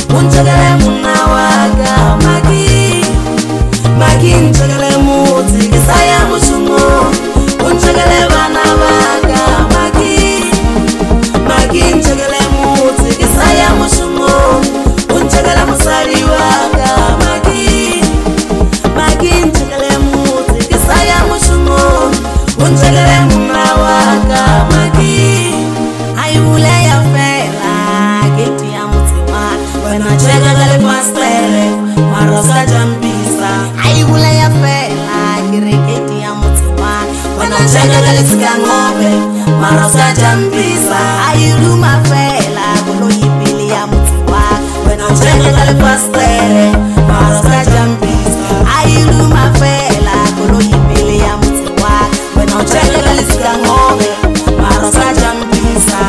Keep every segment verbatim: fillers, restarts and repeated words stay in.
unchagale munawaga magi magi unchagale muti kisaya mushumo unchagale bana waga magi magi unchagale muti kisaya mushumo unchagale musali waga magi magi unchagale muti kisaya mushumo unchagale munawaga magi ayule ya fela kiti ya mutima wena chega gale pastere marosa jambisa ayule ya fela kirikiti ya mutima wena chega gale sikangobe marosa jambisa ayulu mafela kulo yipili ya mutima wena chega gale pastere marosa jambisa ayulu mafela kulo yipili ya mutima wena chega gale sikangobe marosa jambisa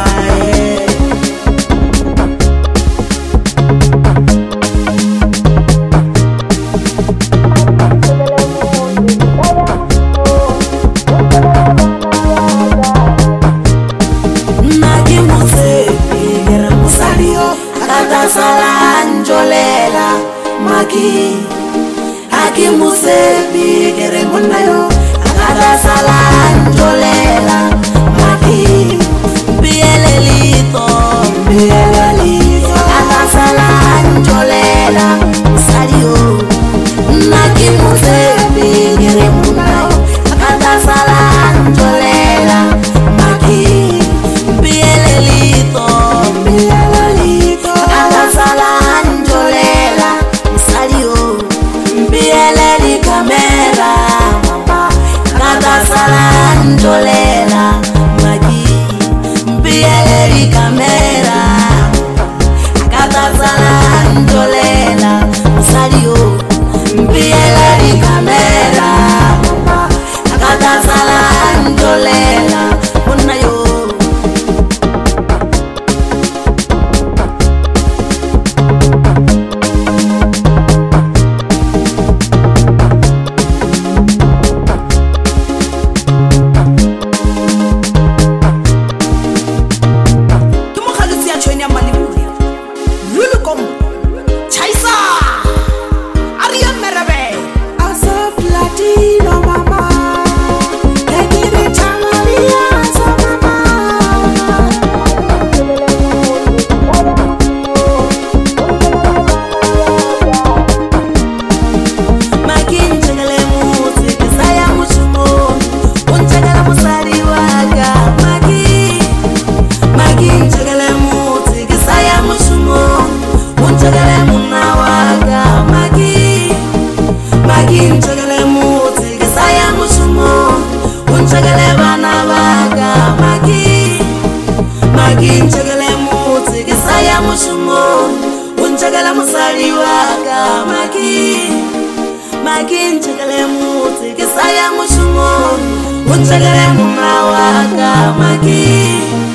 salanjolela maki aki musebi kere munayo akada salanjolela maki bielelito bielelito akada salanjolela musario maki musebi kere munayo akada salanjolela maki bielelito bielelito salanjolela musalio mbieleli kamera mama kata salanjolela magi mbieleli kamera kata salanjolela musalio mbieleli kamera mama kata salanjolela munayo unchagale munawaga magi magi unchagale muti kisaya mushumo unchagale bana waga magi magi unchagale muti kisaya mushumo unchagale musali waga magi magi unchagale muti kisaya mushumo unchagale munawaga magi